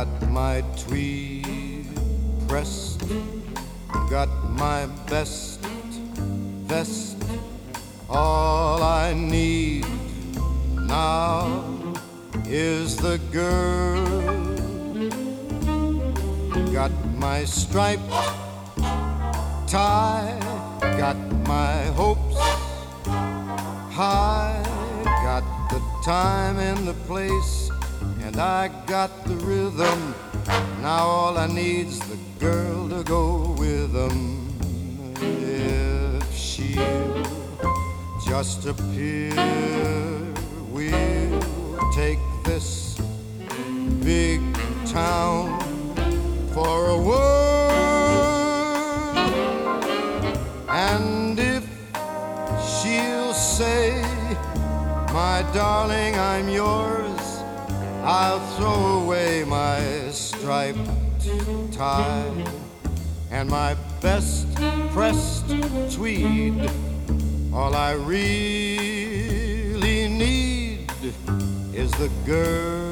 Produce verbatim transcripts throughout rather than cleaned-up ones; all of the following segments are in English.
got my tweed pressed, got my best vest. All I need now is the girl. Got my striped tie, got my hopes high, got the time and the place, and I got the rhythm. Now all I need's the girl to go with them. If she'll just appear, we'll take this big town for a whirl. And if she'll say, my darling, I'm yours, I'll throw away my striped tie and my best pressed tweed. All I really need is the girl.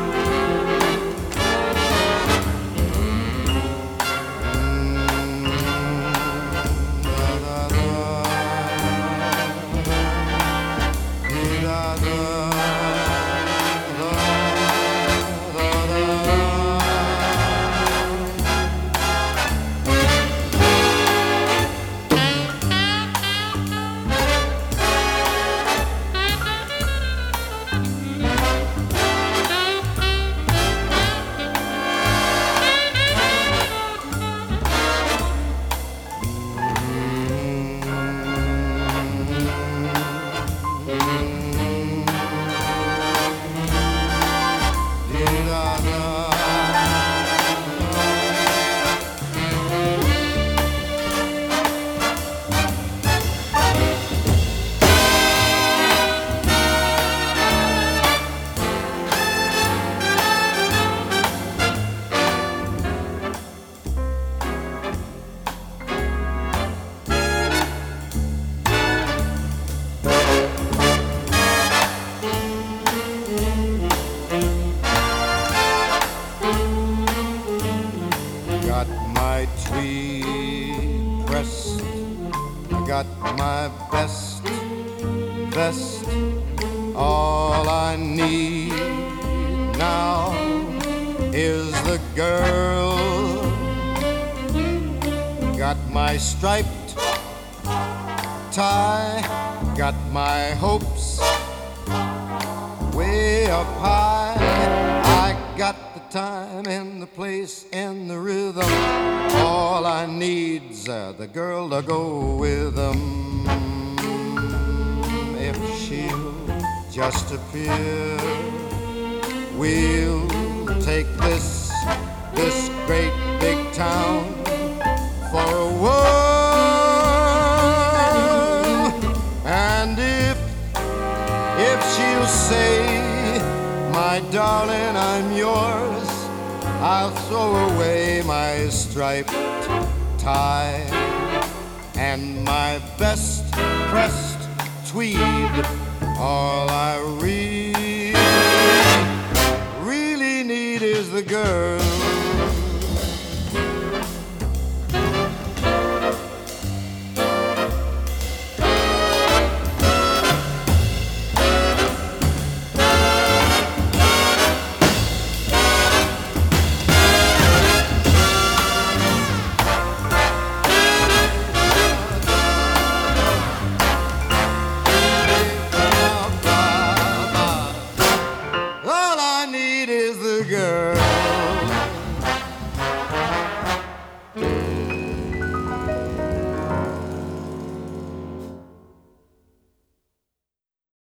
Got my tweed pressed, got my best vest. All I need now is the girl. Got my striped tie, got my hopes way up high. I got the time and the place and the rhythm. All I need's uh, the girl to go with them. If she'll just appear, we'll take this, this great big town for a whirl. And if, if she'll say, my darling, I'm yours, I'll throw away my striped tie and my best pressed tweed. All I really, really need is the girl